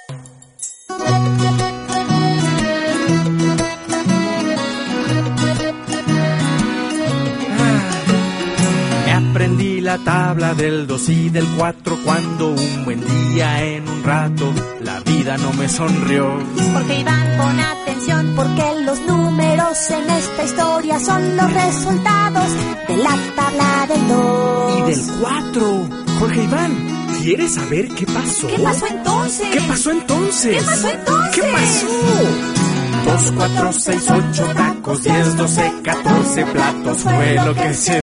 Aprendí la tabla del 2 y del 4 cuando un buen día en un rato la vida no me sonrió. Porque Iván, pon atención, porque los números en esta historia son los resultados de la tabla del 2 y del 4. Jorge Iván, ¿quieres saber qué pasó? ¿Qué pasó entonces? ¿Qué pasó entonces? ¿Qué pasó entonces? ¿Qué pasó? 2, 4, 6, 8 tacos, 10, 12, 14 platos fue lo que se